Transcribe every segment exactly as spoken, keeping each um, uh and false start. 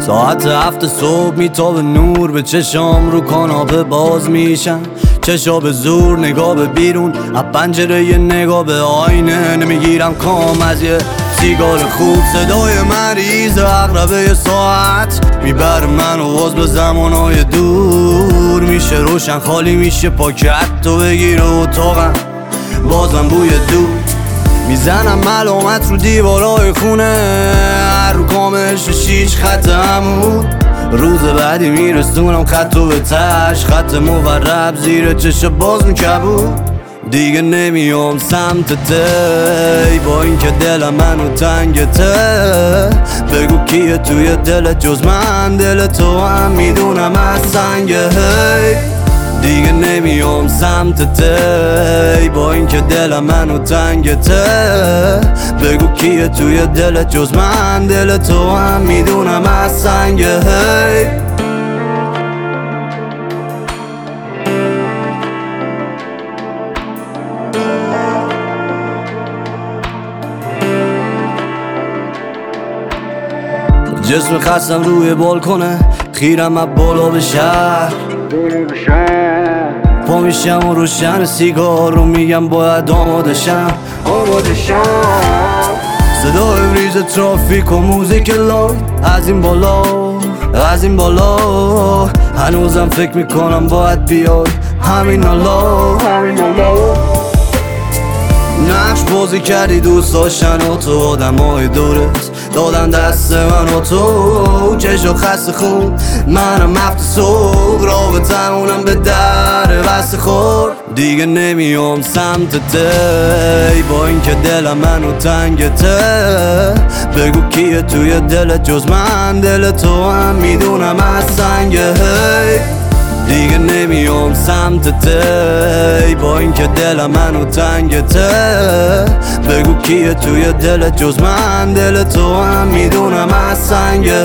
ساعت هفت صبح میتابه نور به چشام، رو کاناپه باز میشن چشا به زور، نگاه به بیرون از پنجره، یه نگاه به آینه. نمیگیرم کام از یه سیگار خوب، صدای مریض عقربه ساعت میبره من و باز به زمانهای دور. میشه روشن خالی میشه پاکت تو بگیره اتاقم، بازم بوی دور. میزنم علامت رو دیوارای خونه، رو کامش شیش خط عمود. روز بعدی میرسونم خطو به تش، خط مورب زیر چشم باز میکبود. دیگه نمیام سمت تی، با اینکه دلم منو تنگته. بگو کیه توی دلت جز من، دل تو هم میدونم از سنگه. هی دیگه نمیام سمت تی، با اینکه دلم منو تنگته. بگو کیه توی دلت جز من، دل تو هم میدونم از سنگه. هی جسم خستم روی بالکنه، خیرم از بالا به شهر. پا میشم و روشن سیگار رو میگم باید آماده شم، آماده شم. صدای ریز ترافیک و موزیک لای از این بالا، از این بالا. هنوزم فکر میکنم باید بیای همین حالا، همین حالا. نقش بازی کردی دوست داشتن و تو آدم های دورت دادن دست من و تو. چشا خسته خون منم هفت صبح، رابطمونم به در بسته خور. دیگه نمیام سمت تی، با اینکه دلم منو تنگته. بگو کیه توی دلت جز من، دل تو هم میدونم از سنگه. دیگه نمیام سمت تی، با اینکه دلم منو تنگته. بگو کیه توی دلت جز من، دل تو هم میدونم از سنگه.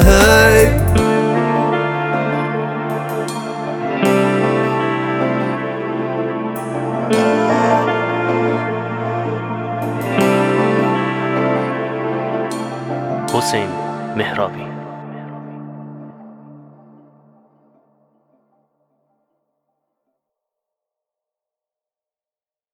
حسین مهرابی.